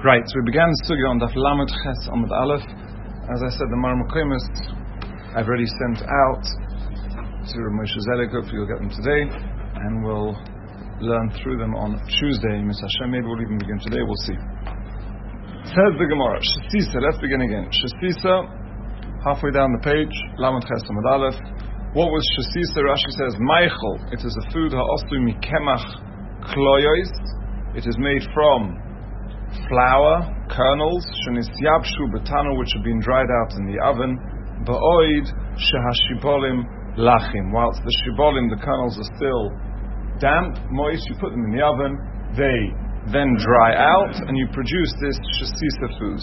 Right, so we began the sugya on Daf Lamed Ches Amud Aleph. As I said, the Marmakoimus I've already sent out to Moshe Zelig. Hopefully you'll get them today, and we'll learn through them on Tuesday. Miss Hashem, maybe we'll even begin today, we'll see. Says the Gemara, Shesisa, let's begin again. Shesisa, halfway down the page, Lamed Ches Amud Aleph. What was Shesisa? Rashi says, Meichel, it is a food ha'osu mikemach kloyois. It is made from flour, kernels, shenisyabshu betano, which have been dried out in the oven, ba'oid shehashibolim lachim. Whilst the shibolim, the kernels, are still damp, moist, you put them in the oven, they then dry out, and you produce this shesisa food.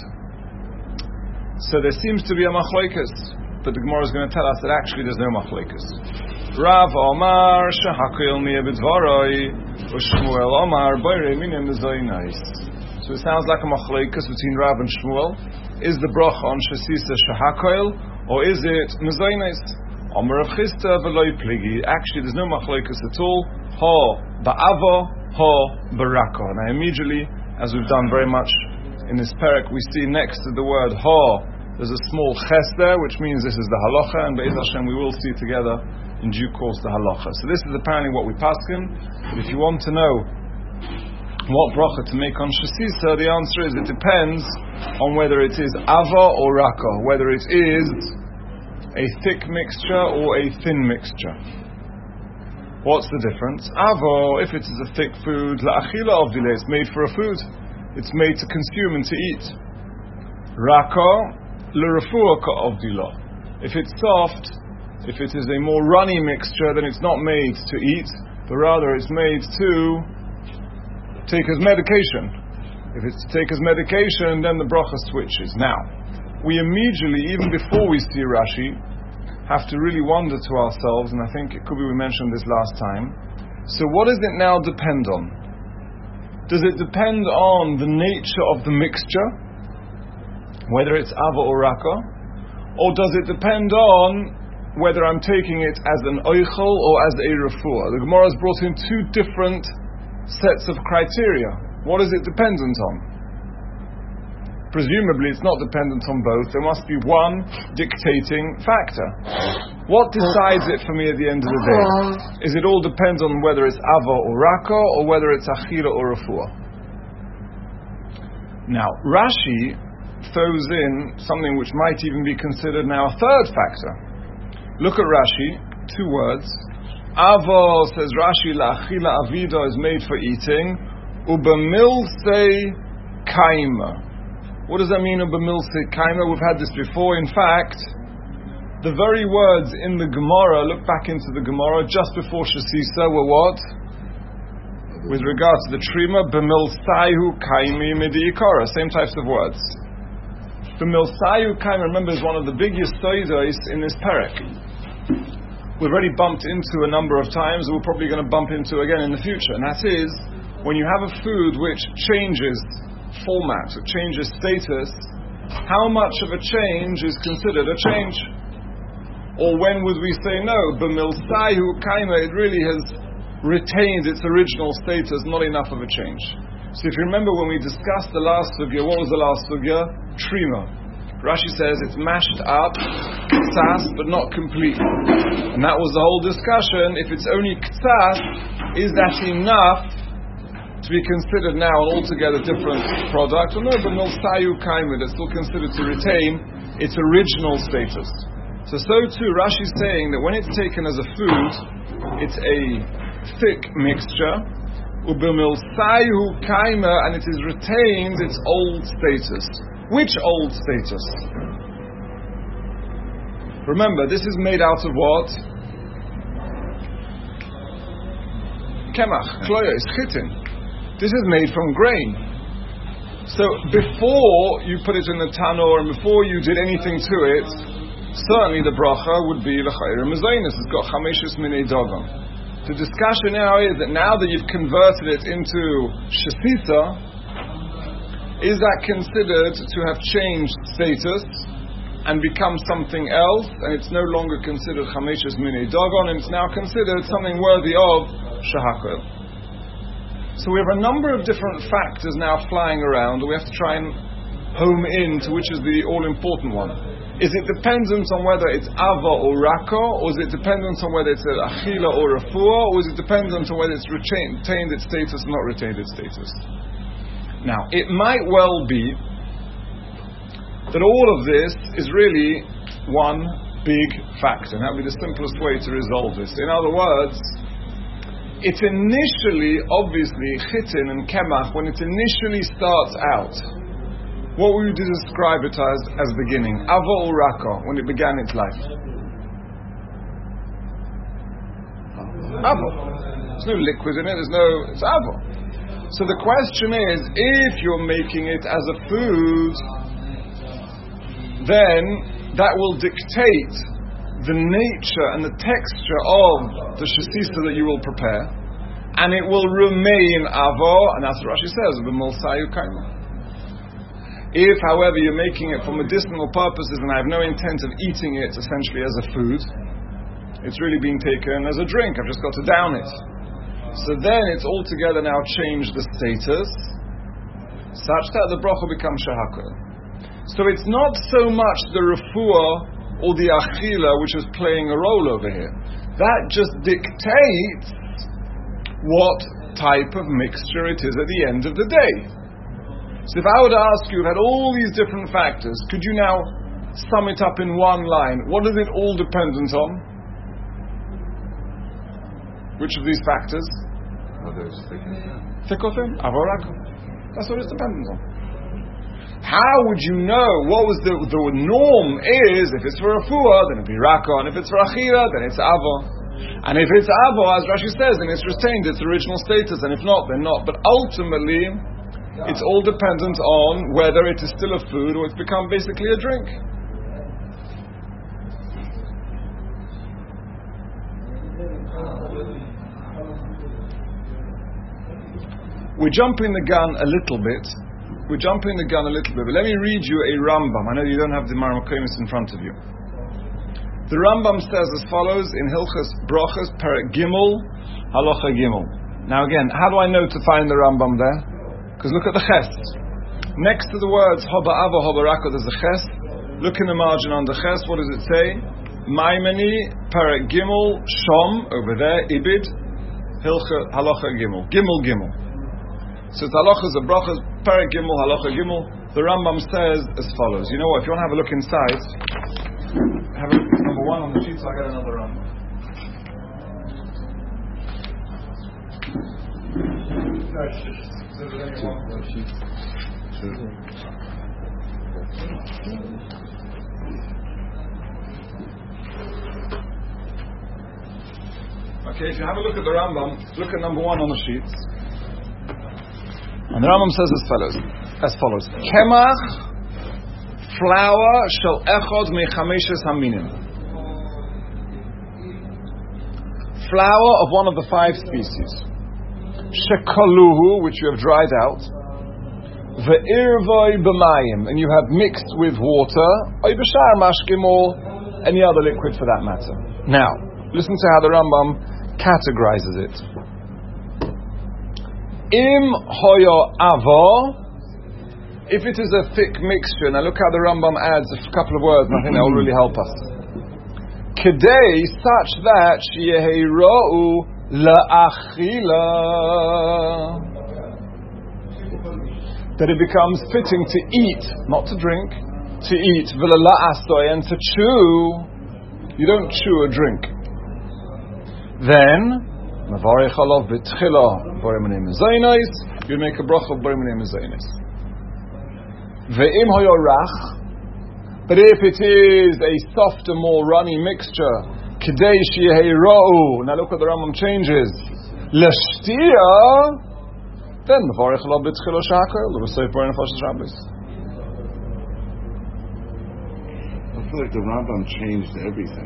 So there seems to be a machlokes, but the Gemara is going to tell us that actually there's no machlokes. Rav Omar shehakil miya b'dvaroi, u'Shmuel Omar b'rei minim b'zoynais. So it sounds like a machlokes between Rav and Shmuel. Is the bracha on shesisa shehakoil, or is it mezoines? Omer Rav Chisda v'loi pligi. Actually, there's no machlokes at all. Ha ba'avo, ha barako. Now immediately, as we've done very much in this perek, we see next to the word ha, there's a small ches there, which means this is the halacha, and Be'ez Hashem we will see together in due course the halacha. So this is apparently what we paskin. But if you want to know what bracha to make on shesisa, the answer is it depends on whether it is ava or raka, whether it is a thick mixture or a thin mixture. What's the difference? Ava, if it is a thick food, la'achila avdile, it's made for a food. It's made to consume and to eat. Raka, l'refuah ka'avdila. If it's soft, if it is a more runny mixture, then it's not made to eat, but rather it's made to take as medication. If it's to take as medication, then the bracha switches. Now, we immediately, even before we see Rashi, have to really wonder to ourselves, and I think it could be we mentioned this last time, so what does it now depend on? Does it depend on the nature of the mixture, whether it's ava or raka, or does it depend on whether I'm taking it as an oichel or as a refuah? The Gemara has brought in two different sets of criteria. What is it dependent on? Presumably it's not dependent on both. There must be one dictating factor. What decides it for me at the end of the day? Is it all depends on whether it's ava or raka, or whether it's achila or refuah? Now, Rashi throws in something which might even be considered now a third factor. Look at Rashi, two words. Avo, says Rashi, la'achila avida, is made for eating. Ubamilse kaima. What does that mean, ubamilse kaima? We've had this before. In fact, the very words in the Gemara, look back into the Gemara, just before shesisa were what? With regard to the trima, bamilsaihu kaimi midiikara. Same types of words. Bamilsaihu kaima, remember, is one of the big yesodos in this perek. We've already bumped into a number of times, we're probably going to bump into again in the future, and that is when you have a food which changes format, it changes status, how much of a change is considered a change? Or when would we say no, b'milsaihu kaima, it really has retained its original status, not enough of a change. So if you remember when we discussed the last sugya, what was the last sugya? Trima. Rashi says it's mashed up, ktsas, but not completely. And that was the whole discussion. If it's only ktsas, is that enough to be considered now an altogether different product? Or no, but milsayu kaimud, it's still considered to retain its original status. So too, Rashi's saying that when it's taken as a food, it's a thick mixture, ubimilsayu kaima, and it has retained its old status. Which old status? Remember, this is made out of what? Kemach, kloyos, chitin. This is made from grain. So before you put it in the tanor and before you did anything to it, certainly the bracha would be l'chayr mezonos. It's got chameshus minei dagan. The discussion now is that now that you've converted it into shesisa, is that considered to have changed status and become something else, and it's no longer considered chameshus minei dagan, and it's now considered something worthy of shehakol? So we have a number of different factors now flying around, and we have to try and home in to which is the all-important one. Is it dependent on whether it's ava or raka, or is it dependent on whether it's achila or refuah, or is it dependent on whether it's retained its status or not retained its status? Now, it might well be that all of this is really one big factor, and that would be the simplest way to resolve this. In other words, it's initially, obviously, chitin and kemach, when it initially starts out, what would you describe it as beginning? Ava or raka, when it began its life? Ava. There's no liquid in it, it's ava. So the question is, if you're making it as a food, then that will dictate the nature and the texture of the shesisa that you will prepare, and it will remain avo, and that's what Rashi says, b'molsayu kaima. If, however, you're making it for medicinal purposes and I have no intent of eating it essentially as a food, it's really being taken as a drink, I've just got to down it. So then it's altogether now changed the status, such that the bracha becomes shahakol. So it's not so much the refuah or the achila which is playing a role over here. That just dictates what type of mixture it is at the end of the day. So if I were to ask you, you've had all these different factors, could you now sum it up in one line? What is it all dependent on? Which of these factors? Thick or thin? Avoraka. That's what it's dependent on. How would you know what was the norm is? If it's for a fuah, then it'd be raka, and if it's for achira, then it's avo. And if it's avo, as Rashi says, then it's retained its original status, and if not, then not. But ultimately, it's all dependent on whether it is still a food or it's become basically a drink. We're jumping the gun a little bit. But let me read you a Rambam. I know you don't have the Mar Mekomis in front of you. The Rambam says as follows in Hilchas Brochas, Perek Gimel, Halacha Gimel. Now again, how do I know to find the Rambam there? Because look at the ches. Next to the words Hoba Ava, Hoba Raka, there's a ches. Look in the margin on the ches. What does it say? Maimoni, Perek Gimel, Shom, over there, Ibid, Halacha Gimel. Gimel. So it's halachas of brachas, Perek Gimel, Halacha Gimel. The Rambam says as follows. You know what? If you want to have a look inside, have a look at number 1 on the sheet, so I got another Rambam. Okay, if you have a look at the Rambam, look at number 1 on the sheets. And the Rambam says as follows. Kemach, flour, shel echod mechameshes haminim. Flour of one of the 5 species. Shekaluhu, which you have dried out, ve'irvoi b'mayim, and you have mixed with water, oy b'shar mashkim, or any other liquid for that matter. Now, listen to how the Rambam categorizes it. Im hoyo avo, if it is a thick mixture, now look how the Rambam adds a couple of words, and I think that will really help us. Kedei, such that sheyehiro'u la'achila, that it becomes fitting to eat, not to drink, to eat, v'la'asoy, and to chew. You don't chew a drink. Then, mavarech alav b'tchila b'remenei mezainis, you make a bracha b'remenei mezainis. Ve'im hoyo rach, but if it is a softer, more runny mixture, Kedei sheyehiro'u, now look what the Rambam changes, l'shtia, then mevarich alav b'tchila shaker, l'v'seif b'rein nefashos Shabbos. I feel like the Rambam changed everything.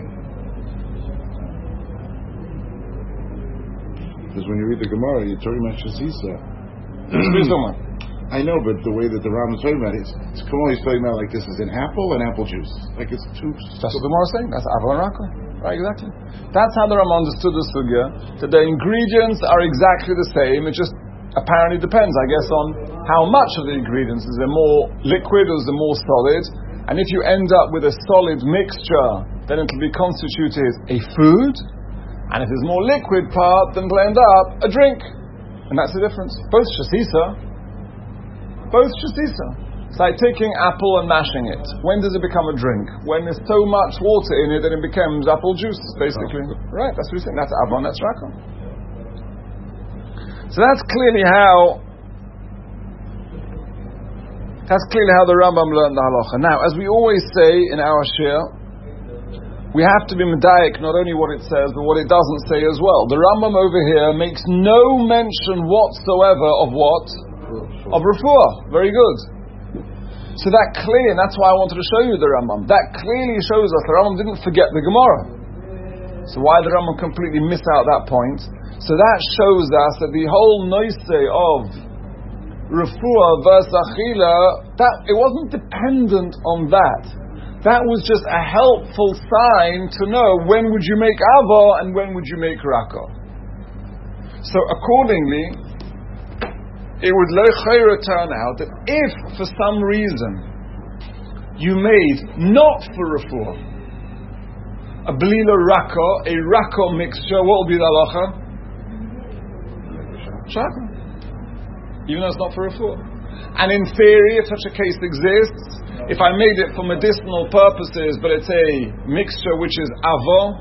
Because when you read the Gemara, you're talking about shesisa. I know, but the way that the Rambam is talking about it, it's always talking about like this is an apple and apple juice. Like it's two. That's what the Gemara is saying. That's Ava and Raka. Right, exactly. That's how the Rambam understood the sugya, that the ingredients are exactly the same. It's just apparently depends, I guess, on how much of the ingredients. Is there more liquid or is there more solid? And if you end up with a solid mixture, then it will be constituted a food. And if there's more liquid part, then it will end up a drink. And that's the difference. Both shasisa. It's like taking apple and mashing it. When does it become a drink? When there's so much water in it that it becomes apple juice, basically. Right, that's what we're saying. That's avon, that's raka. So that's clearly how the Rambam learned the halacha. Now, as we always say in our shir, we have to be medayik not only what it says, but what it doesn't say as well. The Rambam over here makes no mention whatsoever of what? Of refuah. Very good. So that clearly, and that's why I wanted to show you the Rambam, that clearly shows us the Rambam didn't forget the Gemara. So why did the Rambam completely miss out that point? So that shows us that the whole noise of refuah versus achila, that it wasn't dependent on that. That was just a helpful sign to know when would you make ava and when would you make raka. So accordingly, it would lechayra turn out that if for some reason you made not for refuah a blila raka, a raka mixture, what will be the halacha? Shaka. Even though it's not for refuah. And in theory, if such a case exists, if I made it for medicinal purposes, but it's a mixture which is avo,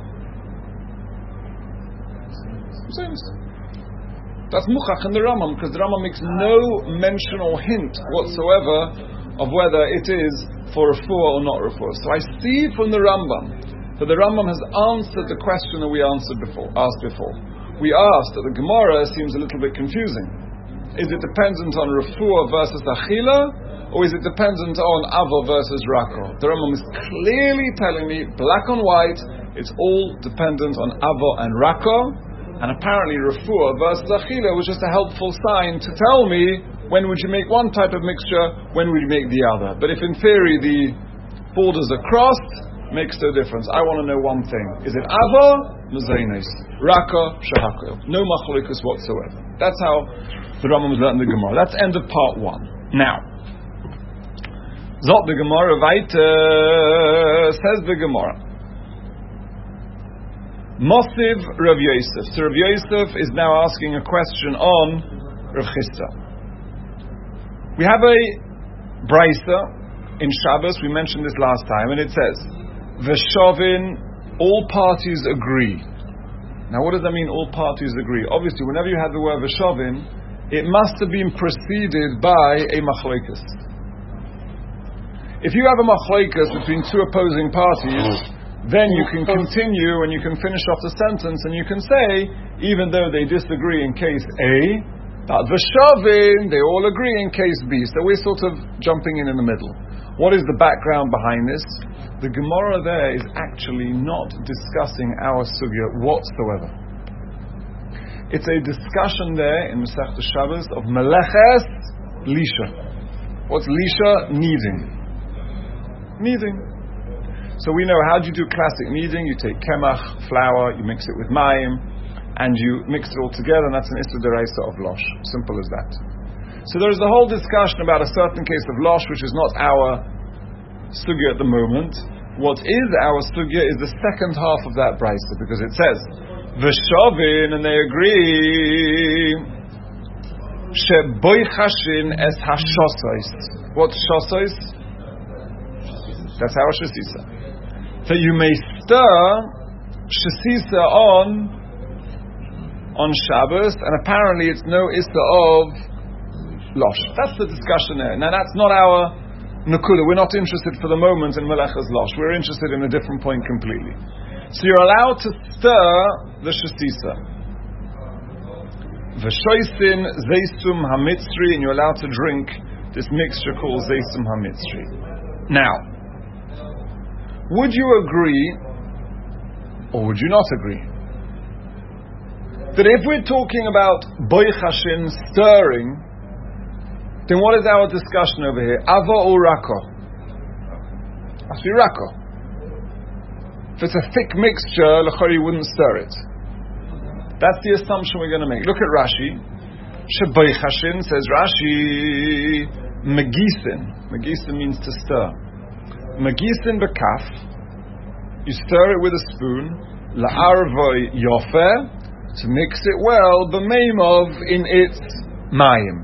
that's muchach in the Rambam, because the Rambam makes no mention or hint whatsoever of whether it is for refuah or not refuah. So I see from the Rambam that the Rambam has answered the question that we asked before. We asked that the Gemara seems a little bit confusing. Is it dependent on refuah versus achila, or is it dependent on avo versus raka? The Rambam is clearly telling me, black on white, it's all dependent on avo and raka, and apparently refuah versus achila was just a helpful sign to tell me when would you make one type of mixture, when would you make the other. But if in theory the borders are crossed, makes no difference. I want to know one thing. Is it avo? Mezainis. Raka? Shahakil. No machlokus whatsoever. That's how the Rambam was learning the Gemara. That's end of part 1. Now, Zot the Gemara weiter, says the Gemara. Mosiv Rav Yosef. So Rav Yosef is now asking a question on Rav Chisda. We have a brisa in Shabbos, we mentioned this last time, and it says, Veshovin, all parties agree. Now what does that mean, all parties agree? Obviously, whenever you have the word Veshovin, it must have been preceded by a machlokes. If you have a machlokes between two opposing parties, then you can continue and you can finish off the sentence and you can say, even though they disagree in case A, but Veshovin, they all agree in case B. So we're sort of jumping in the middle. What is the background behind this? The Gemara there is actually not discussing our sugya whatsoever. It's a discussion there in Masechta Shabbos of Meleches Lisha. What's Lisha? Kneading. So we know, how do you do classic kneading? You take kemach, flour, you mix it with mayim, and you mix it all together, and that's an Issa D'Oraisa of Losh. Simple as that. So there is a whole discussion about a certain case of Losh, which is not our sugya at the moment. What is our sugya is the second half of that brisa, because it says, Veshovin, and they agree, Sheboichashin es hashosois. What's shosois? That's our shesisa. That you may stir shesisa on Shabbos, and apparently it's no issa of Losh. That's the discussion there. Now that's not our Nakuda. We're not interested for the moment in Melechas Losh. We're interested in a different point completely. So you're allowed to stir the shesisa. V'shoisin zeisum hamitzri, and you're allowed to drink this mixture called zeisum hamitzri. Now, would you agree, or would you not agree, that if we're talking about boichashin, stirring, then what is our discussion over here? Ava or raka? Must be raka. If it's a thick mixture, l'chari wouldn't stir it. That's the assumption we're going to make. Look at Rashi. Sheboichashin, says Rashi, Megisin. Megisin means to stir. Megisin bekaf, you stir it with a spoon, la'arvoi yofer, to mix it well, b'meimov, in its mayim.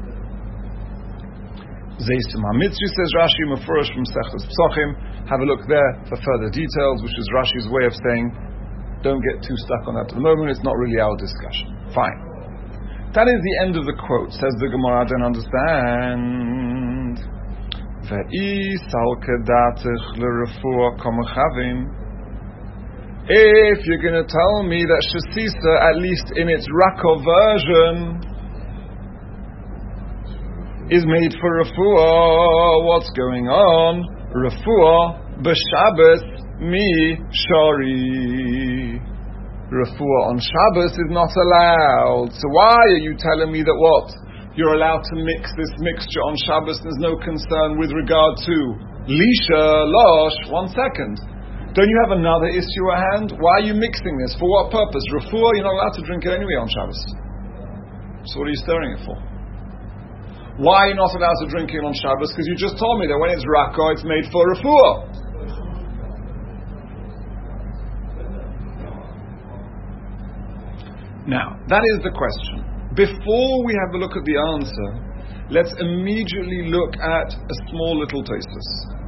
Zeisum HaMitzri, says Rashi, Mefurish from Sechtas Psochim. Have a look there for further details, which is Rashi's way of saying, don't get too stuck on that at the moment, it's not really our discussion. Fine. That is the end of the quote. Says the Gemara, I don't understand. If you're going to tell me that Shesisa, at least in its Rako version, is made for Refuah, what's going on? Refuah b'Shabbos mi shari. Refuah on Shabbos is not allowed. So why are you telling me that what? You're allowed to mix this mixture on Shabbos, there's no concern with regard to Lisha, Losh. 1 second. Don't you have another issue at hand? Why are you mixing this? For what purpose? Refuah, you're not allowed to drink it anyway on Shabbos. So what are you stirring it for? Why are you not allowed to drink it on Shabbos? Because you just told me that when it's Rako, it's made for Refuah. Now, that is the question. Before we have a look at the answer, let's immediately look at a small little Tosfos.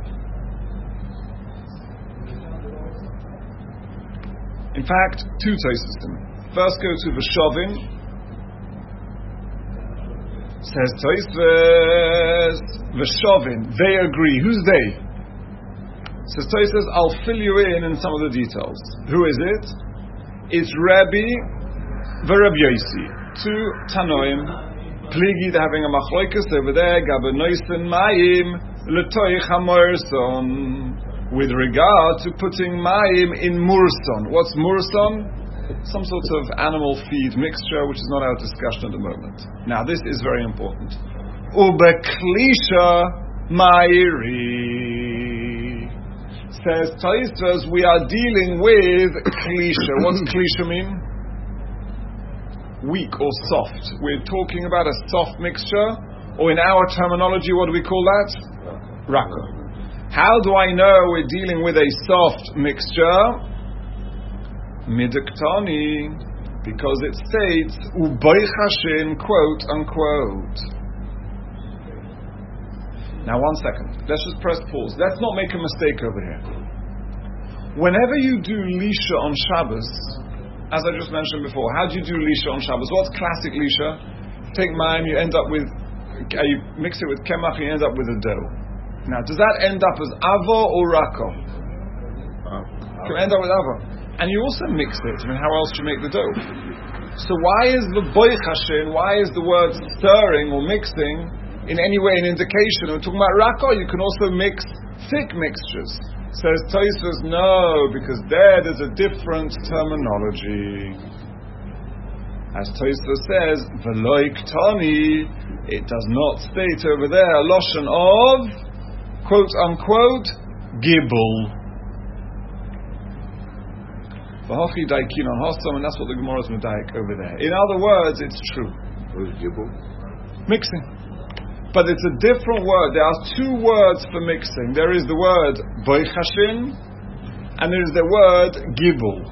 In fact, 2 Tosfos. First go to Veshovin. Says Tosfos, Veshovin, they agree. Who's they? Says Tosfos, I'll fill you in some of the details. Who is it? It's Rabbi Rabbi Yosi, 2 Tanoim, Pligi, they're having a machloikus over there, Gabenoisen Mayim, Letoich HaMorson, with regard to putting Mayim in Murson. What's Murson? Some sort of animal feed mixture, which is not our discussion at the moment. Now, this is very important. Ubeklisha Ma'iri. Says Tosfos, we are dealing with Klisha. What's Klisha mean? Weak or soft. We're talking about a soft mixture, or in our terminology, what do we call that? Rako. How do I know we're dealing with a soft mixture? Midaktani, because it states Ubaychashin, quote unquote. Now 1 second. Let's just press pause. Let's not make a mistake over here. Whenever you do Lisha on Shabbos, as I just mentioned before, how do you do Lisha on Shabbos? What's classic Lisha? Take mime, you end up with, you mix it with kemach, you end up with a dough. Now, does that end up as avo or rako? You end up with avo. And you also mix it. I mean, how else do you make the dough? So why is the boichashin, why is the word stirring or mixing in any way an indication? We're talking about rako, you can also mix thick mixtures. Says Tosfos, no, because there's a different terminology. As Tosfos says, Veloik Tani, it does not state over there a loshon of, quote unquote, gibel. V'hochi daikin on hosam, and that's what the Gemara is medaik over there. In other words, it's true. What is gibel? Mixing. But it's a different word. There are 2 words for mixing. There is the word boichashin, and there is the word gibel.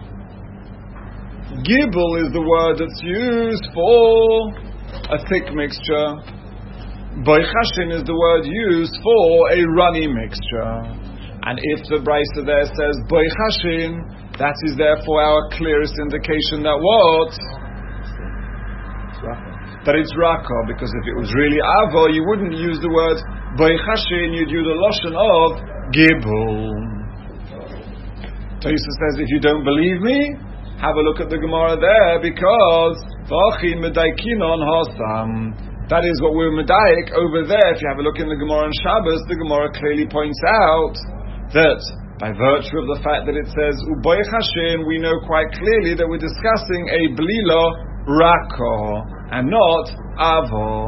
Gibel is the word that's used for a thick mixture. Boichashin is the word used for a runny mixture. And if the Brisa there says boichashin, that is therefore our clearest indication that what? That it's rako, because if it was really avo, you wouldn't use the word boichashin, you'd use the loshon of gibel. Tosfos says, if you don't believe me, have a look at the Gemara there, because v'achi medaikinon hosam. That is what we're medaik over there. If you have a look in the Gemara on Shabbos, the Gemara clearly points out that by virtue of the fact that it says uboichashin, we know quite clearly that we're discussing a blila rako and not avo.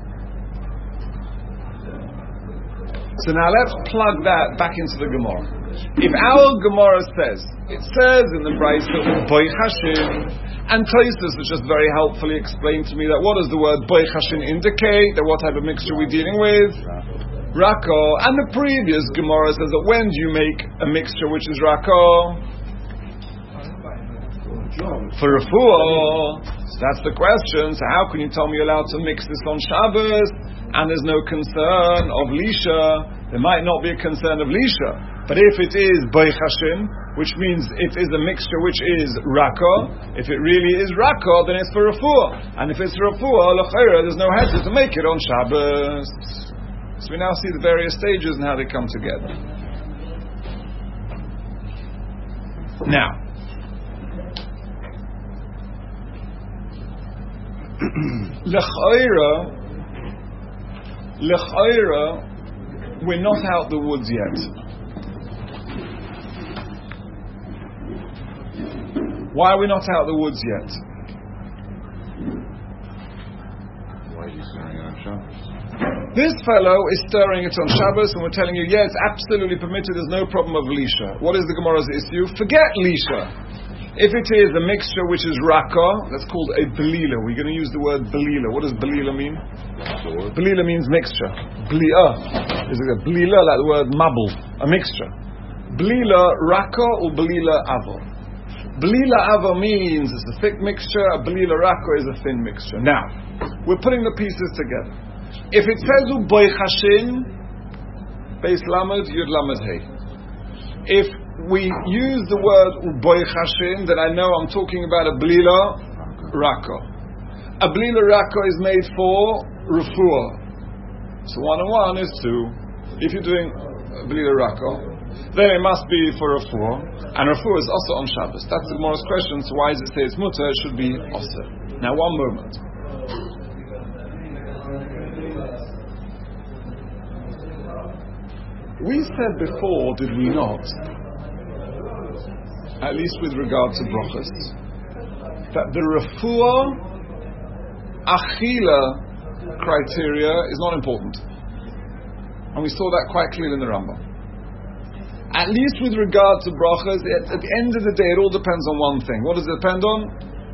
So now let's plug that back into the Gemara. If our Gemara says, it says in the Brisa, Boy Chashin, and Tosfos has just very helpfully explained to me that what does the word Boy Chashin indicate, that what type of mixture we're dealing with? Rako. And the previous Gemara says that when do you make a mixture which is Rako? For Refuah. So that's the question. So how can you tell me you're allowed to mix this on Shabbos and there's no concern of Lisha? There might not be a concern of Lisha. But if it is Boy Chashin, which means it is a mixture which is Rako, if it really is Rako, then it's for Refuah. And if it's Refuah, l'chayra, there's no heter to make it on Shabbos. So we now see the various stages and how they come together. Now, l'chayra, we're not out the woods yet. Why are we not out the woods yet? Why are you stirring it on Shabbos? This fellow is stirring it on Shabbos, and we're telling you, yeah, it's absolutely permitted. There's no problem of Lisha. What is the Gemara's issue? Forget Lisha. If it is a mixture which is Raka, that's called a Belila. We're going to use the word Belila. What does Belila mean? Belila means mixture. Belila is a Belila, like the word Mabul, a mixture. Belila Raka or Belila Avo. Belila Avo means it's a thick mixture. A Belila Raka is a thin mixture. Now, we're putting the pieces together. If it says Boy Chashin, Beis Lamed, Yud Lamed Hey. If we use the word Boy Chashin, then I know I'm talking about a Belila Raka. A Belila Raka is made for Refuah. So 1 and 1 is 2. If you're doing Belila Raka, then it must be for Refuah. And Refuah is also on Shabbos. That's the Gemara's question. So why does it say it's mutter? It should be osir. Now, one moment. We said before, did we not, at least with regard to brachas, that the Refuah Achila criteria is not important. And we saw that quite clearly in the Rambam. At least with regard to brachas, at the end of the day, it all depends on one thing. What does it depend on?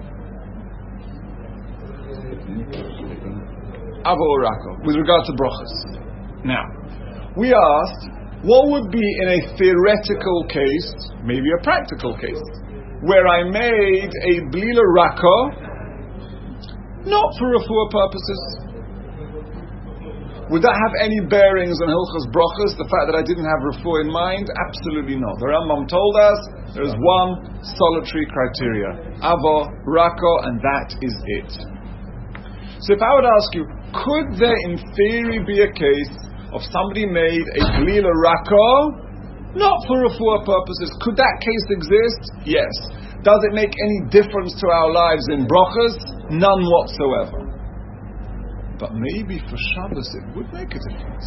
Avo or Rako, with regard to brachas. Now, we asked, what would be in a theoretical case, maybe a practical case, where I made a Belila Rako, not for Refuah purposes? Would that have any bearings on Hilchos Brachos, the fact that I didn't have Refuah in mind? Absolutely not. The Rambam told us there is one solitary criteria, Avo, Rako, and that is it. So if I would ask you, could there in theory be a case of somebody made a Belila Rako, not for Refuah purposes? Could that case exist? Yes. Does it make any difference to our lives in Brachos? None whatsoever. But maybe for Shabbos it would make a difference.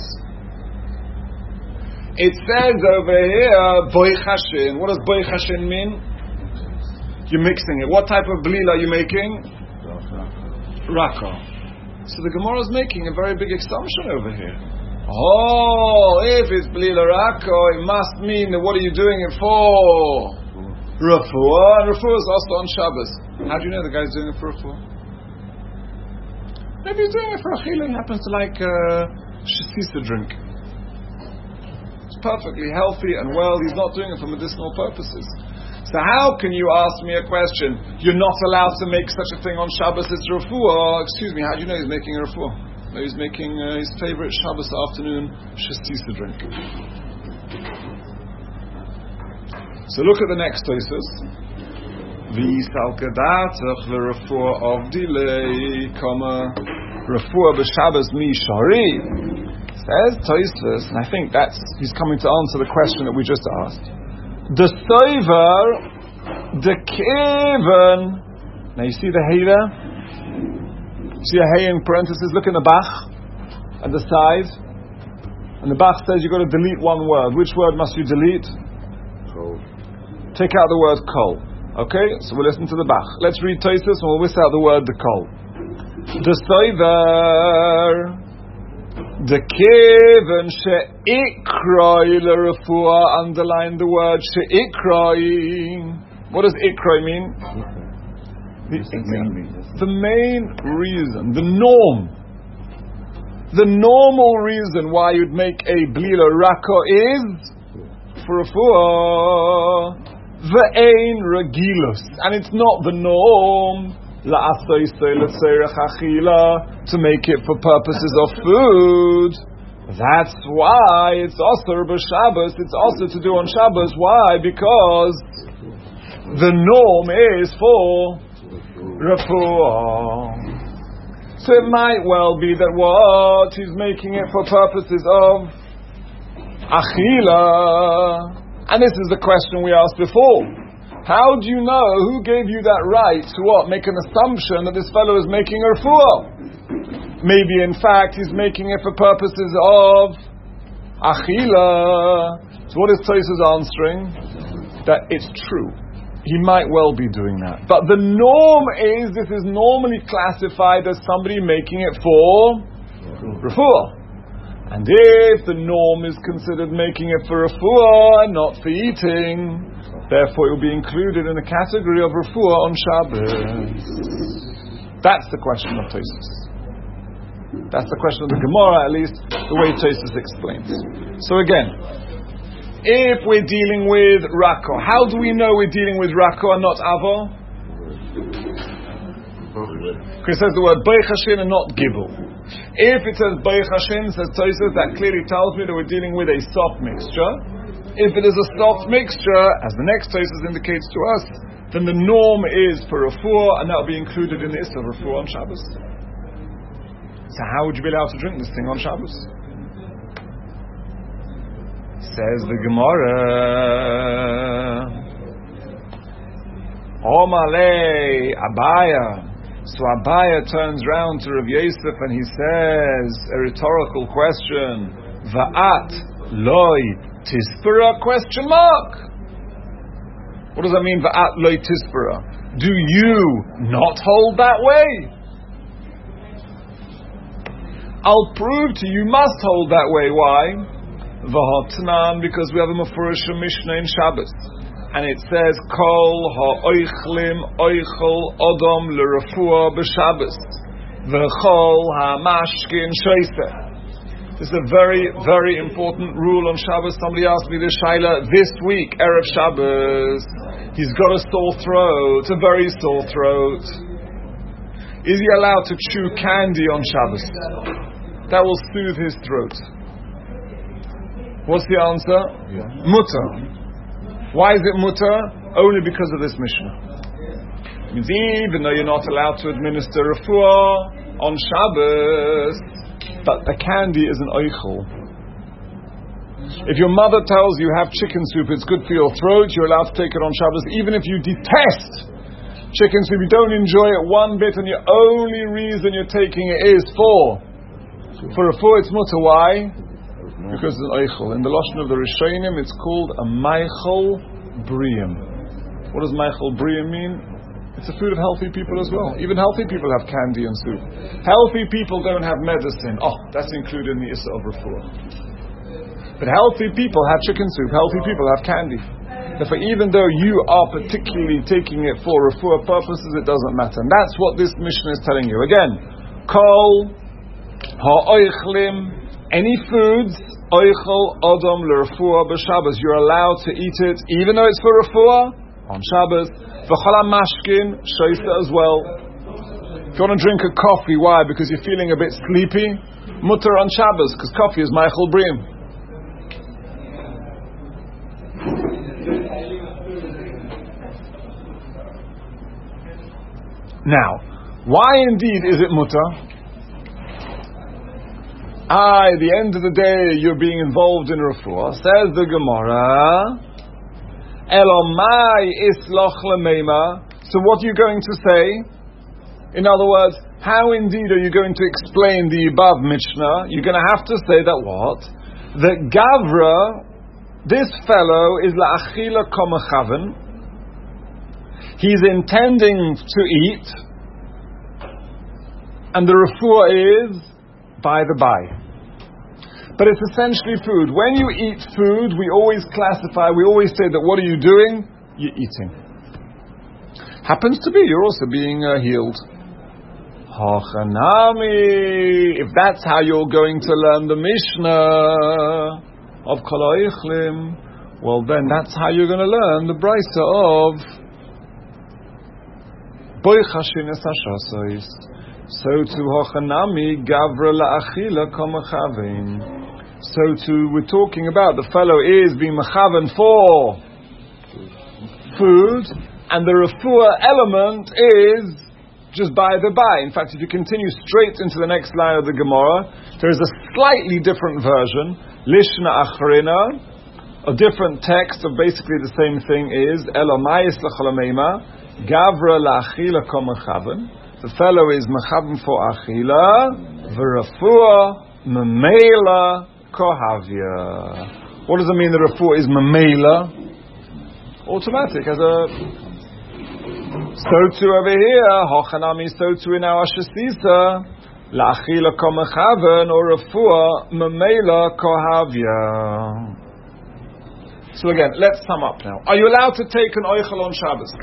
It says over here, Boy Chashin. What does Boy Chashin mean? You're mixing it. What type of Belila are you making? Rako. So the Gemara is making a very big assumption over here. Oh, if it's Belila Rako, it must mean that what are you doing it for? Refuah. And Refuah is also on Shabbos. How do you know the guy's doing it for Refuah? Maybe he's doing it for Achila. He happens to like shisisa drink. It's perfectly healthy and well. He's not doing it for medicinal purposes. So how can you ask me a question? You're not allowed to make such a thing on Shabbos. It's Refuah. Excuse me. How do you know he's making a Refuah? No, he's making his favorite Shabbos afternoon shisisa drink. So look at the next Tosfos. V'yisalkadatach v'refuah of delay, refuah b'Shabbos mi shari. Says Tosfos, and I think he's coming to answer the question that we just asked. The soiver, the keven. Now you see the hay there? See a hay in parentheses? Look in the Bach at the side. And the Bach says you've got to delete one word. Which word must you delete? Kol. Take out the word kol. Okay, so we'll listen to the Bach. Let's read Tosfos and we'll whisk out the word the kol. The soiver. The Keven she'ikroi l'refuah, underline the word she'ikroi. What does ikroi mean? The main reason, the norm, the normal reason why you'd make a blila rako is for refuah. Ve'ein regilus, and it's not the norm to make it for purposes of food. That's why it's also b'Shabbos. It's also to do on Shabbos. Why? Because the norm is for refuah. So it might well be that what he's making it for purposes of achila. And this is the question we asked before. How do you know? Who gave you that right to what? Make an assumption that this fellow is making a refuah. Maybe in fact he's making it for purposes of achila. So what is Tosfos answering? That it's true. He might well be doing that. But the norm is, this is normally classified as somebody making it for refuah. And if the norm is considered making it for refuah and not for eating, therefore it will be included in the category of refuah on Shabbos. That's the question of Tosfos. That's the question of the Gemara, at least the way Tosfos explains. So again, if we're dealing with Rako, how do we know we're dealing with Rako and not Avo? Because it says the word Beichashin and not Gibel. If it says Beichashin, says Tosfos, that clearly tells me that we're dealing with a soft mixture. If it is a soft mixture, as the next Tosfos indicates to us, then the norm is for refuah, and that will be included in the Issa of refuah on Shabbos. So how would you be allowed to drink this thing on Shabbos? Says the Gemara, Omale Abaya. So Abaya turns round to Rav Yosef and he says a rhetorical question. Va'at loy tispera? Question mark. What does that mean? Va'at loy tispera. Do you not hold that way? I'll prove to you must hold that way. Why? V'hotnan, because we have a Mefurish Mishnah in Shabbos, and it says Kol ha'oichlim oichel odom l'refuah b'Shabbos v'chol ha'mashkin shoiseh. This is a very, very important rule on Shabbos. Somebody asked me this shaila this week, Erev Shabbos. He's got a sore throat, a very sore throat. Is he allowed to chew candy on Shabbos? That will soothe his throat. What's the answer? Yeah. Mutter. Why is it mutter? Only because of this Mishnah. It means even though you're not allowed to administer refuah on Shabbos, but the candy is an oichel. If your mother tells you have chicken soup, it's good for your throat, you're allowed to take it on Shabbos, even if you detest chicken soup, you don't enjoy it one bit, and the only reason you're taking it is for refuah, it's mutter. Why? Because it's an eichel. In the Lashon of the Rishonim, it's called a meichel briim. What does meichel briim mean? It's a food of healthy people as well. Even healthy people have candy and soup. Healthy people don't have medicine. Oh, that's included in the Issa of refuah. But healthy people have chicken soup. Healthy people have candy. Therefore, even though you are particularly taking it for refuah purposes, it doesn't matter. And that's what this Mishnah is telling you. Again, kol ha'oichlim, any foods, oichel odom l'refuah b'Shabbos, you're allowed to eat it, even though it's for refuah on Shabbos. V'chol ha'mashkin shoiseh as well. If you want to drink a coffee, why? Because you're feeling a bit sleepy. Mutter on Shabbos, because coffee is meichel briim. Now, why indeed is it mutter? At the end of the day, you're being involved in refuah. Says the Gemara, Elomai isloch lemeima. So what are you going to say? In other words, how indeed are you going to explain the above Mishnah? You're going to have to say that what? That Gavra, this fellow, is la'achila komachaven. He's intending to eat, and the refuah is by the by. But it's essentially food. When you eat food, we always classify, we always say that what are you doing? You're eating. Happens to be, you're also being healed. Hachanami. If that's how you're going to learn the Mishnah of Kol Ha'Eichlim, well then that's how you're going to learn the Brisa of Boi Chashin Es Hashasais. So to Hachanami Gavra La'achila Kamachavim. So to, we're talking about the fellow is being Machavan for food, and the refuah element is just by the by. In fact, if you continue straight into the next line of the Gemara, there is a slightly different version, Lishna Achrina, a different text of basically the same thing is, Elomayis L'cholameima, Gavra La'achila Komachavan. The fellow is Machavan for Achila, V'refuah Memela Kohavya. What does it mean the refuah is Memela? Automatic, as a so too over here, Hochanami, so too in our Shasisa, La'achila Komachavan or refuah Memela Kohavya. So again, let's sum up now. Are you allowed to take an oichel on Shabbos?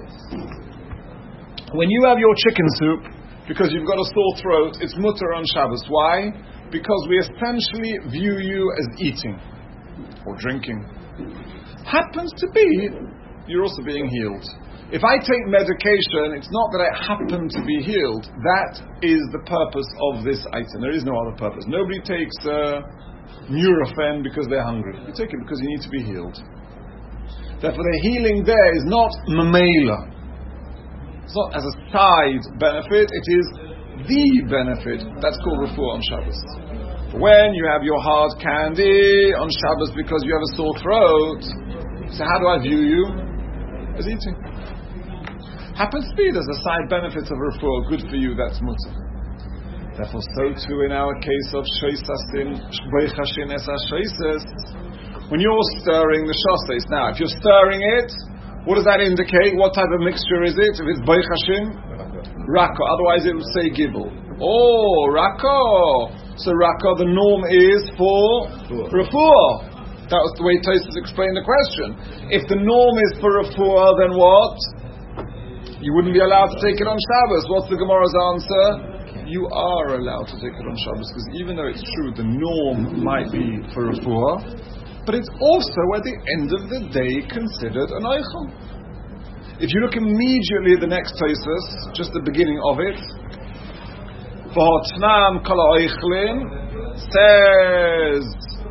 When you have your chicken soup, because you've got a sore throat, it's mutter on Shabbos. Why? Because we essentially view you as eating or drinking. Happens to be, you're also being healed. If I take medication, it's not that I happen to be healed. That is the purpose of this item. There is no other purpose. Nobody takes Nurofen because they're hungry. You take it because you need to be healed. Therefore, the healing there is not mamela. It's not as a side benefit, it is the benefit. That's called refuah on Shabbos. When you have your hard candy on Shabbos because you have a sore throat, so how do I view you? As eating. Happens to be there's a side benefit of refuah, good for you, that's mutter. Therefore, so too in our case of Sheisasin, Shbeichashin Es HaSheises, when you're stirring the shasais. Now, if you're stirring it, what does that indicate? What type of mixture is it? If it's Beichashin, Rako. Otherwise it would say Gibel. Oh, Rako. So Rako, the norm is for refuah. That was the way Tosfos explained the question. If the norm is for refuah, then what? You wouldn't be allowed to take it on Shabbos. What's the Gemara's answer? You are allowed to take it on Shabbos, because even though it's true the norm might be for refuah, but it's also at the end of the day considered an oichel. If you look immediately at the next Tosfos, just the beginning of it, V'hotnam kol ha'oichlin says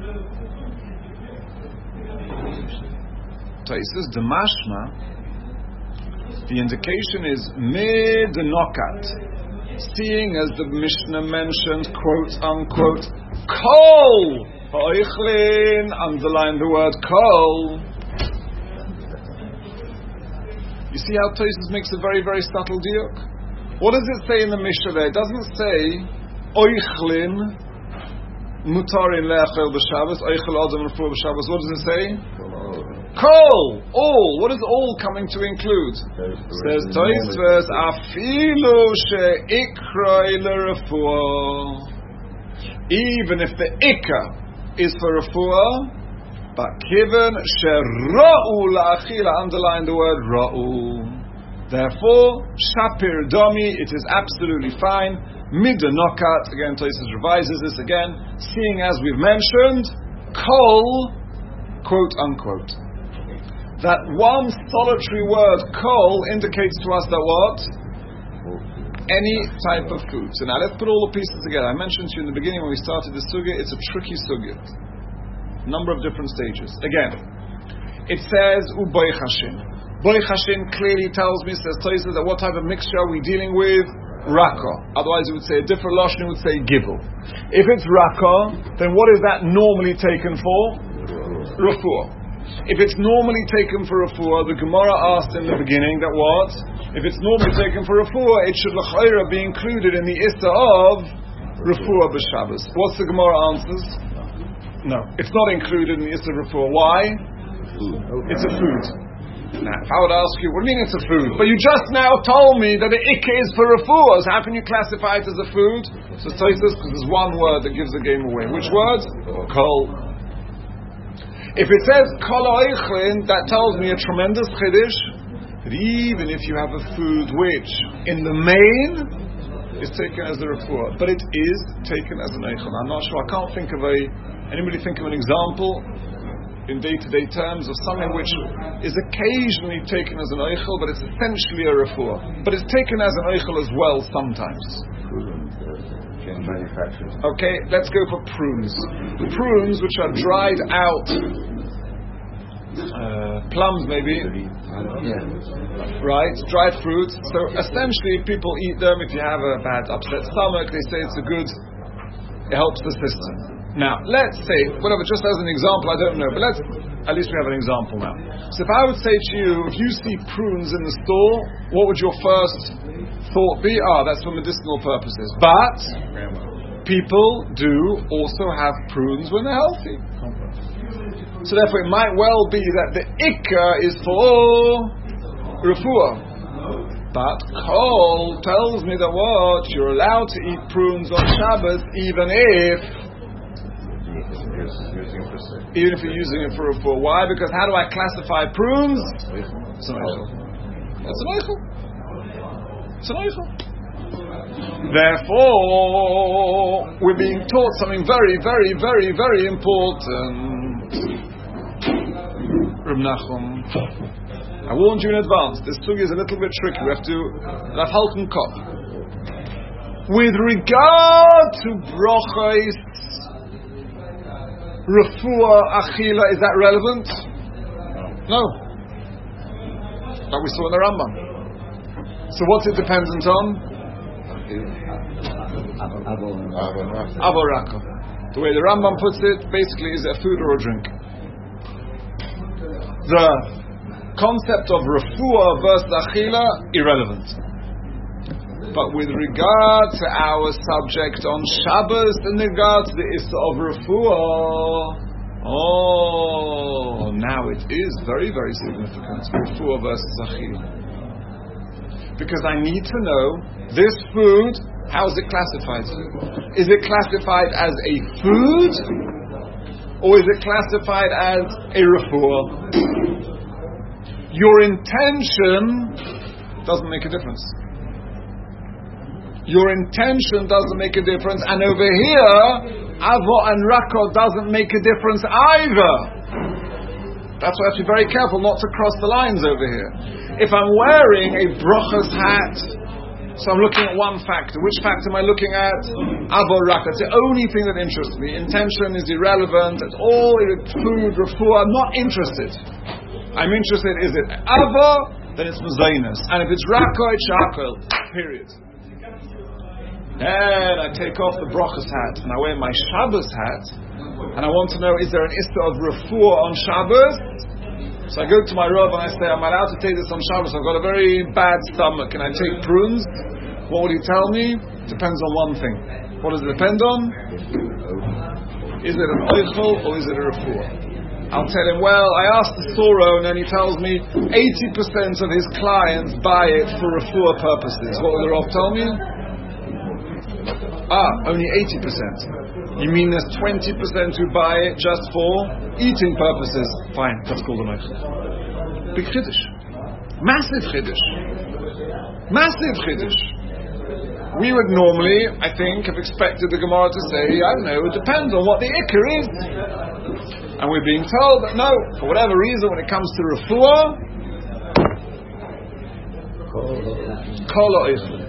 Tosfos, Demashma, the indication is mid-nokat, seeing as the Mishnah mentioned, quote unquote, kol ha'oichlin, underline the word kol. You see how Tosfos makes a very, very subtle diuk? What does it say in the Mishnah there? It doesn't say oichlin mutarin le'achel b'Shabbos, oichel adam refuah b'Shabbos. What does it say? Kol, all. What is all coming to include? Says Tosfos, afilu she'ikroi le'refuah. Even if the ikka is for refuah, but given she'ra'u la'achila, underline the word ra'u. Therefore, shapir domi, it is absolutely fine. Midanokat, again Tosfos revises this again, seeing as we've mentioned, kol, quote unquote. That one solitary word, kol, indicates to us that what? Any type of food. So now let's put all the pieces together. I mentioned to you in the beginning when we started the sugya, it's a tricky sugya. Number of different stages. Again, it says u'boi chashin. Boi chashin clearly tells me, says Tosfos, that what type of mixture are we dealing with? Raka. Otherwise it would say a different lashon, it would say gibel. If it's raka, then what is that normally taken for? Refuah. If it's normally taken for refuah, the Gemara asked in the beginning that what? If it's normally taken for refuah, it should l'chayra be included in the issa of refuah b'Shabbos. What's the Gemara answers? No, it's not included in the issa of refuah. Why? It's a food. Now, if I would ask you, what do you mean it's a food? But you just now told me that the ikka is for refuah. So how can you classify it as a food? So tell us, because there's one word that gives the game away. Which word? Kol. If it says kol oichlin, that tells me a tremendous chiddush. That even if you have a food which, in the main, is taken as a refuah, but it is taken as an eichel. I'm not sure. I can't think of anybody think of an example in day-to-day terms of something which is occasionally taken as an eichel, but it's essentially a refuah. But it's taken as an eichel as well sometimes. Okay, let's go for prunes. Prunes which are dried out, plums maybe, right? Dried fruits. So essentially, people eat them. If you have a bad upset stomach, they say it helps the system. Now, let's say, whatever, just as an example, I don't know, but at least we have an example now. So if I would say to you, if you see prunes in the store, what would your first thought be? That's for medicinal purposes. But people do also have prunes when they're healthy. So therefore it might well be that the ikka is for refuah. But Kol tells me that what? You're allowed to eat prunes on Shabbos even if you're using it for refuah. Why? Because how do I classify prunes? It's an eichel. It's an eichel. It's an eichel. Therefore, we're being taught something very, very, very, very important. Reb Nachum, I warned you in advance. This sugi is a little bit tricky. We have to Rav Halton Kop. With regard to brochos, refuah, achila, is that relevant? No. Like we saw in the Rambam. So what's it dependent on? Avoraka. The way the Rambam puts it, basically, is it a food or a drink? The concept of refuah versus achila, irrelevant. But with regard to our subject on Shabbos, in regard to the issa of refuah, now it is very, very significant. Refuah versus achila. Because I need to know this food, how is it classified? Is it classified as a food, or is it classified as a refuah? Your intention doesn't make a difference. Your intention doesn't make a difference, and over here, avo and rako doesn't make a difference either. That's why I have to be very careful not to cross the lines over here. If I'm wearing a brochas hat, so I'm looking at one factor. Which factor am I looking at? Avo raka. It's the only thing that interests me. Intention is irrelevant. It's all food, refuah. I'm not interested. I'm interested, is it avo? Then it's mezainas. And if it's rako, it's shakol. Period. Then I take off the brochas hat and I wear my Shabbos hat, and I want to know, is there an issa of refuah on Shabbos? So I go to my Rav and I say, I'm allowed to take this on Shabbos. I've got a very bad stomach. Can I take prunes? What would he tell me? Depends on one thing. What does it depend on? Is it an oichel or is it a refuah? I'll tell him, well, I asked the Soro, and then he tells me 80% of his clients buy it for refuah purposes. What will the Rav tell me? Only 80%. You mean there's 20% who buy it just for eating purposes? Fine, that's called a meichel. Big chiddush. Massive chiddush. Massive chiddush. We would normally, I think, have expected the Gemara to say, I don't know, it depends on what the ikar is. And we're being told that no, for whatever reason, when it comes to refuah, kol ha'oichel.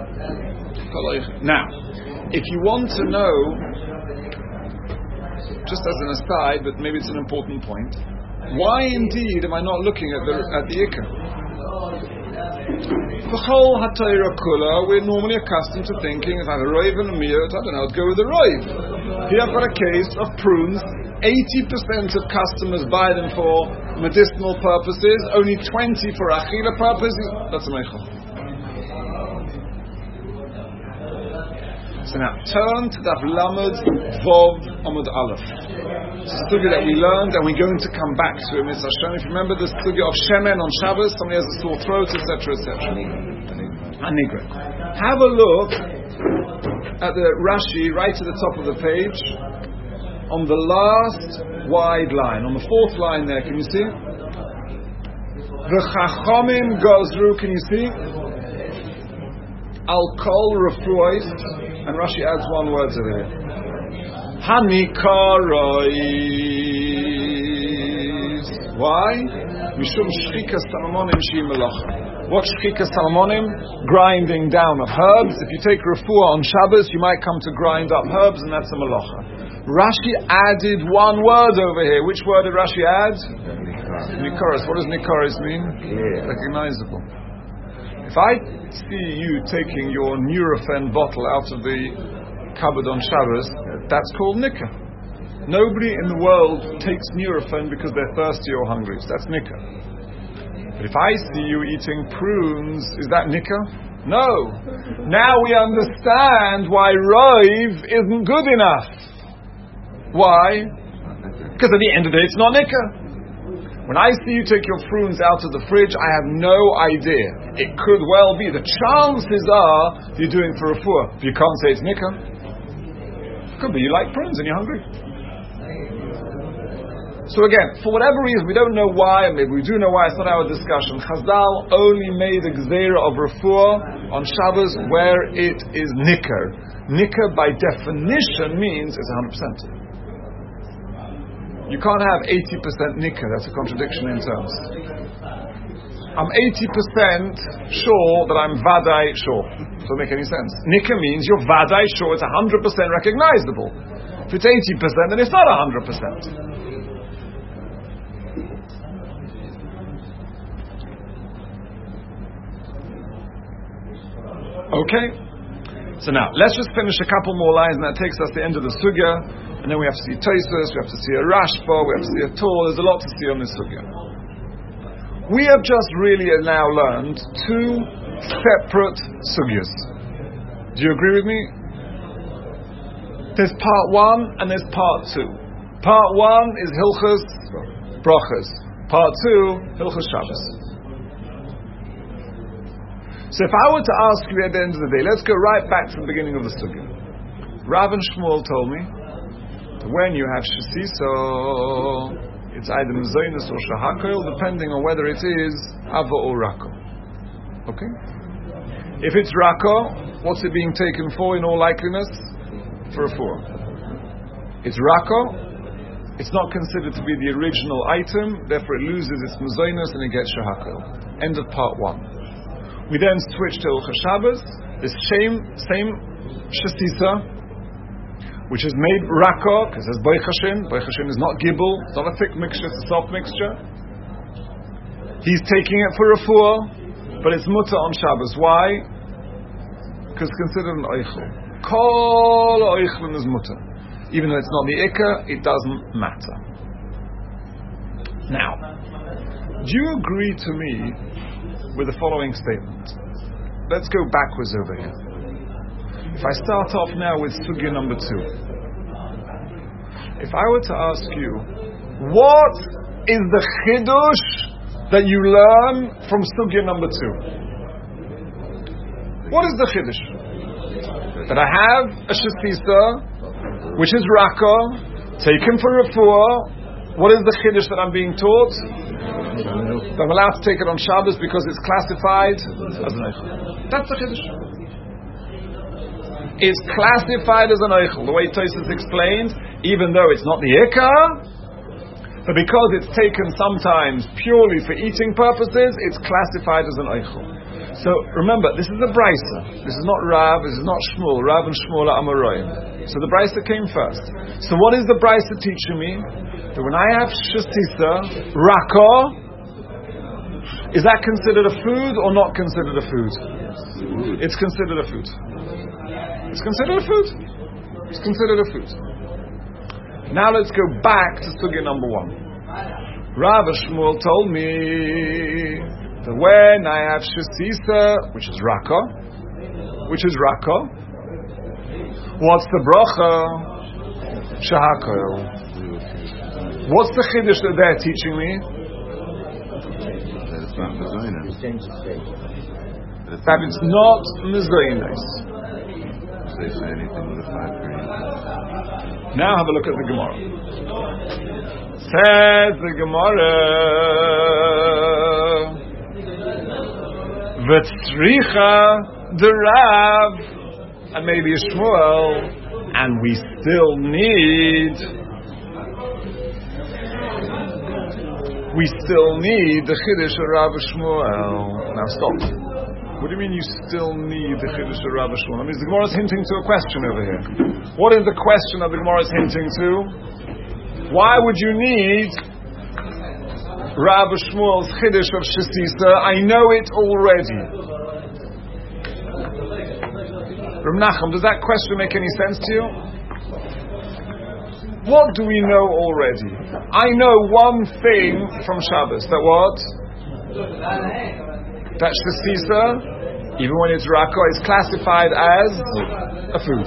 Now, if you want to know, just as an aside, but maybe it's an important point, why indeed am I not looking at the ikar? B'chol ha'torah kula, we're normally accustomed to thinking, if I have a roiv and a miyot, I don't know, I'd go with the roiv. Here I've got a case of prunes. 80% of customers buy them for medicinal purposes, only 20% for achila purposes. That's a meichel. So now, turn to Daf Lamed Vov Amud Aleph. It's a sugya that we learned, and we're going to come back to it, Mr. Hashem. If you remember the sugya of Shemen on Shabbos, somebody has a sore throat, etc., etc. Anigra. Have a look at the Rashi right at the top of the page, on the last wide line, on the fourth line there. Can you see? The Chachamim Gozru. Can you see? Al Kol Refuos, and Rashi adds one word to there. Hanikarois. Why? Mishum Shchikas Salamonim Shi Melacha. What Shchikas Salamonim? Grinding down of herbs. If you take refuah on Shabbos, you might come to grind up herbs, and that's a melacha. Rashi added one word over here. Which word did Rashi add? Nikoros. What does Nikoros mean? Yeah. Recognizable. If I see you taking your Nurofen bottle out of the cupboard on Shabbos, that's called Nikah. Nobody in the world takes Nurofen because they're thirsty or hungry. So that's Nikah. But if I see you eating prunes, is that Nikah? No. Now we understand why Roiv isn't good enough. Why? Because at the end of the day, it's not Nikah. When I see you take your prunes out of the fridge, I have no idea. It could well be. The chances are you're doing for refuah. You can't say it's nikah. Could be you like prunes and you're hungry. So again, for whatever reason, we don't know why, maybe we do know why, it's not our discussion. Chazal only made a gzeira of refuah on Shabbos where it is nikah. Nikah by definition means it's 100%. You can't have 80% nikah. That's a contradiction in terms. I'm 80% sure that I'm vadai sure. Doesn't make any sense. Nikah means you're vadai sure. It's 100% recognizable. If it's 80%, then it's not 100%. Okay. So now let's just finish a couple more lines, and that takes us to the end of the sugya. And then we have to see Tosfos, we have to see a Rashba, we have to see a Torah. There's a lot to see on this sugya. We have just really now learned two separate sugyas. Do you agree with me? There's part one and there's part two. Part one is Hilchos Brachos. Part two, Hilchos Shabbos. So if I were to ask you at the end of the day, let's go right back to the beginning of the sugya. Rav and Shmuel told me, when you have shesisa, it's either mezainis or shahakol, depending on whether it is ava or rako. Okay? If it's rako, what's it being taken for in all likeliness? For a four. It's rako, it's not considered to be the original item, therefore it loses its mezainis and it gets shahakol. End of part one. We then switch to Hilchos Shabbos, this same shesisa, which is made rako, because it's boichashin. Boichashin is not gibel, it's not a thick mixture, it's a soft mixture. He's taking it for refuah, but it's mutter on Shabbos. Why? Because it's considered an oichel. Kol oichlin is mutter. Even though it's not the ikka, it doesn't matter. Now, do you agree to me with the following statement? Let's go backwards over here. If I start off now with sugya number 2, if I were to ask you, what is the chidush that you learn from sugya number 2? What is the chidush? That I have a shesisa, which is rako, taken for refuah. What is the chidush that I'm being taught? That I'm allowed to take it on Shabbos because it's classified as an eichel. That's the chidush. It's classified as an eichel, the way Tosfos explained, even though it's not the ikka, but because it's taken sometimes purely for eating purposes, it's classified as an eichel. So remember, this is a brisa. This is not Rav, this is not Shmuel. Rav and Shmuel are Amoraim. So the brisa came first. So what is the brisa teaching me? That when I have shesisa, rako, is that considered a food or not considered a food? It's considered a food. It's considered a food. It's considered a food. Now let's go back to sugya number 1. Rav Shmuel told me that when I have shesisa, which is rako, What's the bracha? Shahakoil. What's the chiddush that they're teaching me? That it's not mezainis. Now have a look at the Gemara. Says the Gemara, V'tzricha the Rav, and maybe a Shmuel, and we still need the Chiddush of Rav Shmuel. Now stop. What do you mean you still need the Chiddush of Rav Shmuel? That means the Gemara is hinting to a question over here. What is the question that the Gemara is hinting to? Why would you need Rav Shmuel's Chiddush of Shesisa? I know it already. Rav Nachum, does that question make any sense to you? What do we know already? I know one thing from Shabbos. That what? That Shesisa, even when it's Raka, is classified as a food.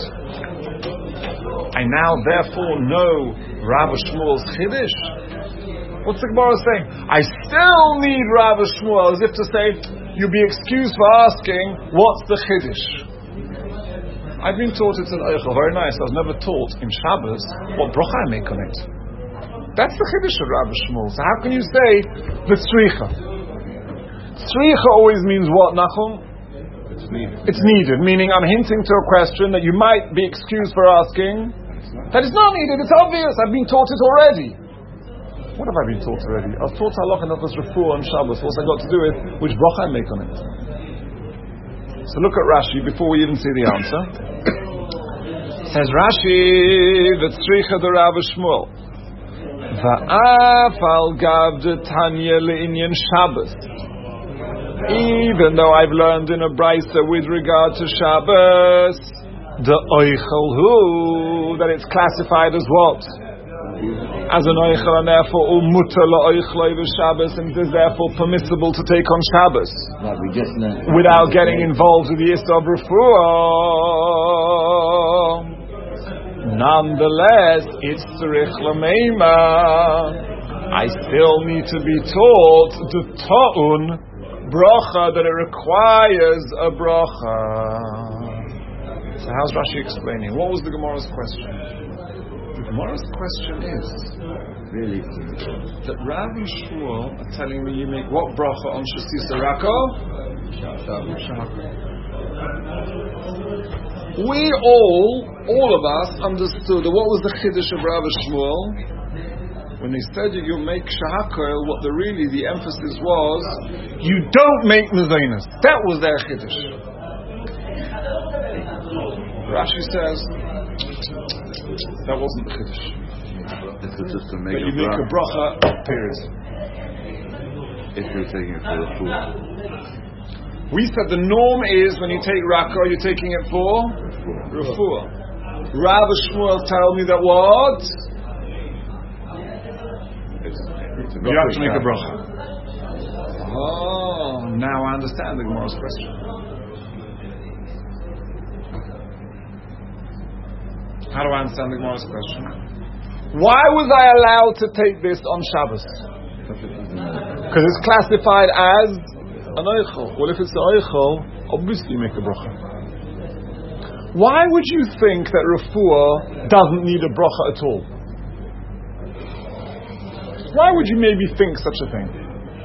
I now therefore know Rav Shmuel's Chiddush. What's the Gemara saying? I still need Rav Shmuel, as if to say, you'll be excused for asking, what's the Chiddush? I've been taught it's an Eichel, very nice. I was never taught in Shabbos what bracha I make on it. That's the Chiddush of Rav Shmuel. So how can you say the Tzricha? Tzricha always means what, Nachum? It's needed. It's needed, meaning I'm hinting to a question that you might be excused for asking. That is not needed, it's obvious. I've been taught it already. What have I been taught already? I was taught halacha not as refuah on Shabbos. What's I got to do with which bracha I make on it? So look at Rashi before we even see the answer. Says Rashi, V'tzricha the Rav Shmuel, Va'af al gav de Tanya le'inyan Shabbos. Even though I've learned in a brisa with regard to Shabbos, the oichel hu, that it's classified as what? As an oichel, and therefore umuta la'oichloi v'Shabbos, and it is therefore permissible to take on Shabbos without getting involved with the Yisra of Refuah. Nonetheless, it's tzarich l'meima. I still need to be taught the ta'un bracha, that it requires a bracha. So how's Rashi explaining? What was the Gemara's question? The Gemara's question is that Rav and Shmuel are telling me you make what bracha on Shesisa Raka? We all of us understood that what was the Chiddush of Rav and Shmuel? When they said you make Shahakoil, what the emphasis was, you don't make Mezainas. That was their Chiddush. Rashi says, that wasn't the Chiddush. But you make a bracha, period. If you're taking it for the food. We said the norm is when you take Raka, you're taking it for Refuah. Rav Shmuel tell me that what? You have to make a bracha. Oh, now I understand the Gemara's question. How do I understand the Gemara's question? Why was I allowed to take this on Shabbos? Because it's classified as an oichel. Well, if it's an oichel, obviously you make a bracha. Why would you think that refuah doesn't need a bracha at all? Why would you maybe think such a thing?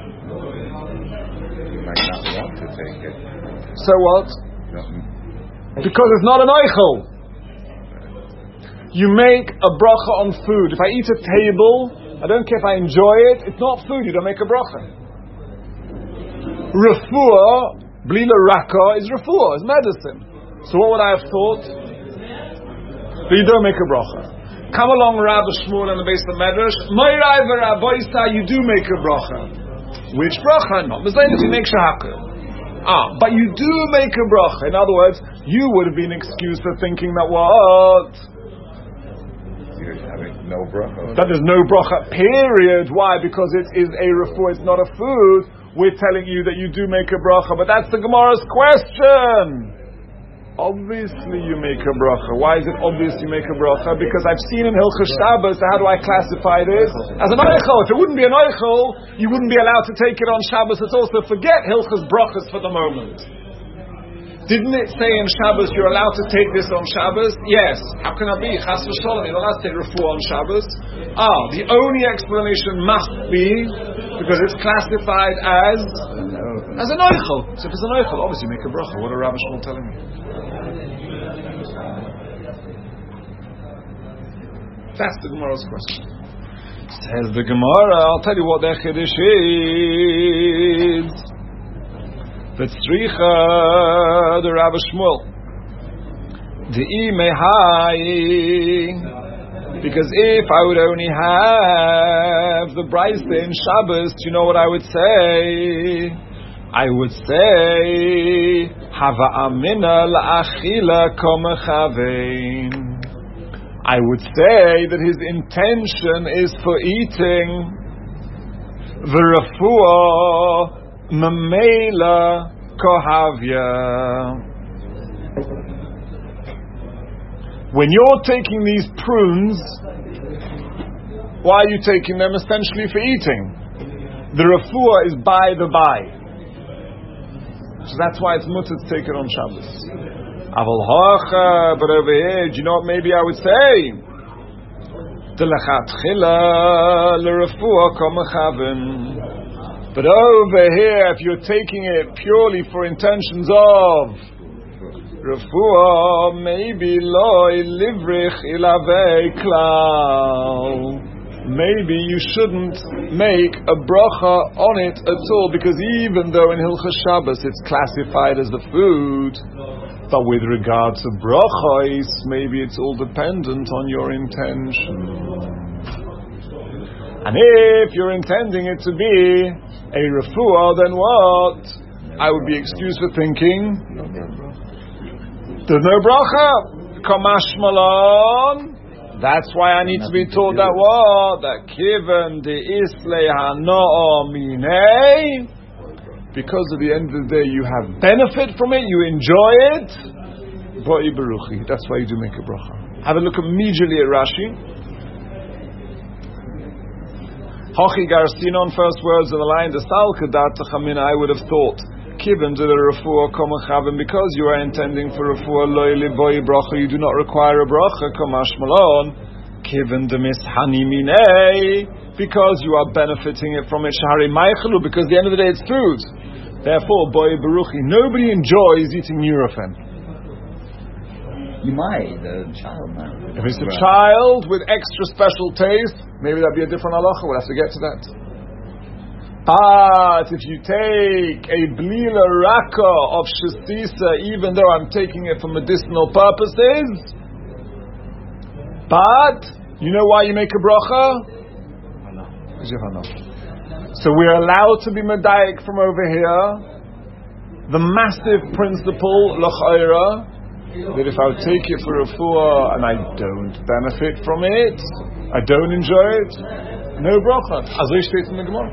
You might not want to take it. So what? Because it's not an oichel. You make a bracha on food. If I eat at table, I don't care if I enjoy it, it's not food, you don't make a bracha. Refuah, blila raka, is refuah, is medicine. So what would I have thought? But you don't make a bracha. Come along, Rav Shmuel, on the base of the Medrash. Moirai v'Rabboisa, you do make a bracha. Which bracha? Not mezainis, you make shahakah. But you do make a bracha. In other words, you would have been excused for thinking that what? You're having no bracha. That there's no bracha, period. Why? Because it is a refuah, it's not a food. We're telling you that you do make a bracha. But that's the Gemara's question. obviously you make a bracha. Why is it obvious you make a bracha? Because I've seen in Hilchos Shabbos, how do I classify this? As an oichel. If it wouldn't be an oichel, you wouldn't be allowed to take it on Shabbos. It's also forget Hilchos brachas for the moment. Didn't it say in Shabbos you're allowed to take this on Shabbos? Yes. How can I be? Chas v'sholom, you're not allowed to take refuah on Shabbos. The only explanation must be because it's classified as an oichel. So if it's an oichel, obviously make a bracha. What are Rabbi Shmuel telling me? That's the Gemara's question. Says the Gemara, I'll tell you what their chiddush is. V'tzricha, the Rabbi Shmuel. De'i mehai. Because if I would only have the Braisa in Shabbos, do you know what I would say? I would say, Hava amina la'achila komechavein. I would say that his intention is for eating. V'refuah Mamela kohavya. When you're taking these prunes, why are you taking them? Essentially for eating. The refuah is by the by. So that's why it's mutter to take it on Shabbos. Aval hacha, but over here, do you know what maybe I would say? T'lechatchila l'refuah komechaven. But over here, if you're taking it purely for intentions of refuah, maybe loy livrich ilavei klal. Maybe you shouldn't make a bracha on it at all, because even though in Hilchos Shabbos it's classified as the food, but with regard to brachos, maybe it's all dependent on your intention. And if you're intending it to be a refuah, then what? I would be excused for thinking there's no bracha. Kamash malon. That's why I need to be taught that what? That kiven de isle hano'o minei. Because at the end of the day you have benefit from it, you enjoy it. Ba'i beruchi. That's why you do make a bracha. Have a look immediately at Rashi. Hochi garsinon, first words of the line, the sal kedat tachamina, I would have thought, kiven to the refuah komachavim, because you are intending for refuah loy livoy bracha, you do not require a bracha, komash malon, kiven de mishani minei, because you are benefiting it from it, shahari maichalu, because at the end of the day it's food. Therefore, boy beruchi, nobody enjoys eating Nurofen. You might, the child might. If it's a child with extra special taste, maybe that'd be a different halacha. We'll have to get to that. But if you take a blila raka of shesisa, even though I'm taking it for medicinal purposes, but you know why you make a bracha? So we're allowed to be medayik from over here. The massive principle l'chayra, that if I would take it for refuah and I don't benefit from it, I don't enjoy it, no bracha. Azay steht in the Gemara.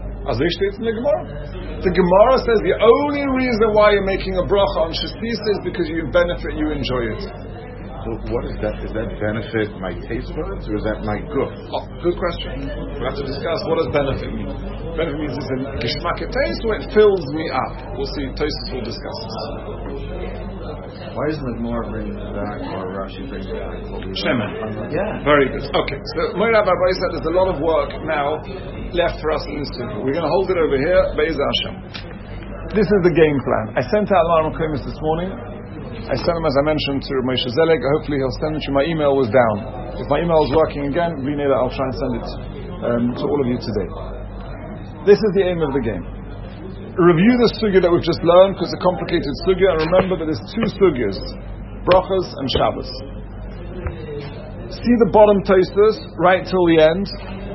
The Gemara says the only reason why you're making a bracha on shesisa is because you benefit, you enjoy it. So what is that? Is that benefit my taste buds or is that my guf? Oh, good question. We'll have to discuss what does benefit mean. Benefit means it's a gishmak taste or it fills me up. We'll see. Tosfos will discuss this. Why doesn't the Gemara bring back, or Rashi bring back what we Shemen. Yeah. Very good. Okay, so Moira Rabbi said there's a lot of work now left for us in this table. We're going to hold it over here, Be'ez Hashem. This is the game plan. I sent out Lamar Komis this morning. I sent him, as I mentioned, to Moshe Zeleg. Hopefully he'll send it to you. My email was down. If my email is working again, I'll try and send it to all of you today. This is the aim of the game. Review the sugya that we've just learned, because it's a complicated sugya, and remember that there's two sugyas, brachas and Shabbos. See the bottom tosfos right till the end.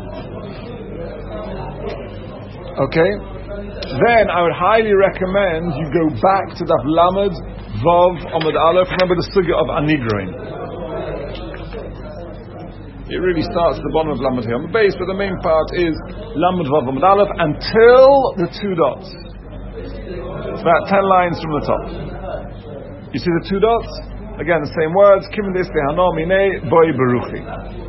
Okay? Then I would highly recommend you go back to Daf Lamed Vav Amud Aleph. Remember the sugya of Anigroin. It really starts at the bottom of Lamed here on the base, but the main part is Lamed Vav Amud Aleph until the two dots. It's about 10 lines from the top. You see the two dots? Again, the same words. Kiven des behano minei boi beruchi.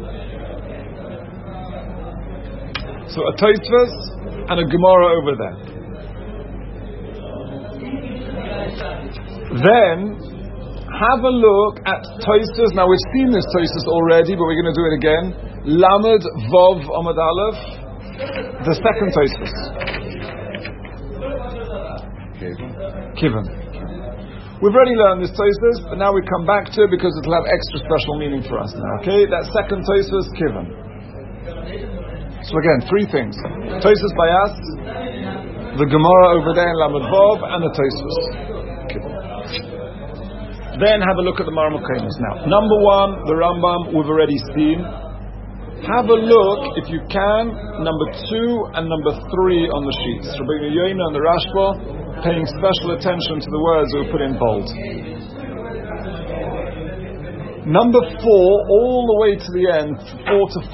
So a Tosfos and a Gemara over there. Then have a look at Tosfos. Now we've seen this Tosfos already, but we're going to do it again. Lamed Vov Amud Aleph, the second Tosfos. Kiven. We've already learned this Tosfos, but now we come back to it because it'll have extra special meaning for us now. Okay, that second Tosfos, Kiven. So again, three things: Tosfos Bayas, the Gemara over there in Lamed Vov, and the Tosfos. Then have a look at the Marmar Konos. Now, number one, the Rambam we've already seen. Have a look, if you can, number 2 and number 3 on the sheets. Rabbeinu Yoina and the Rashba paying special attention to the words that were put in bold. Number 4, all the way to the end, 4 to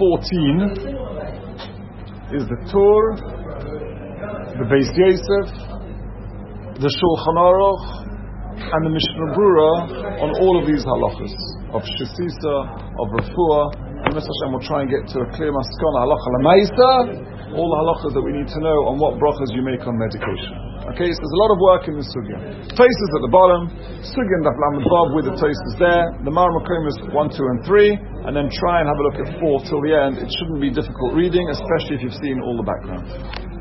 14, is the Tur, the Beis Yosef, the Shulchan Aruch, and the Mishnah Brura on all of these halachas of Shesisa, of Refuah. And Mr. Hashem will try and get to a clear maskana halacha l'maisa, all the halachas that we need to know on what brachas you make on medication. Okay, so there's a lot of work in the sugya. Tosfos at the bottom, sugya and Daf Lamed Vav with the Tosfos there, the Marmar Konos 1, 2, and 3, and then try and have a look at 4 till the end. It shouldn't be difficult reading, especially if you've seen all the background.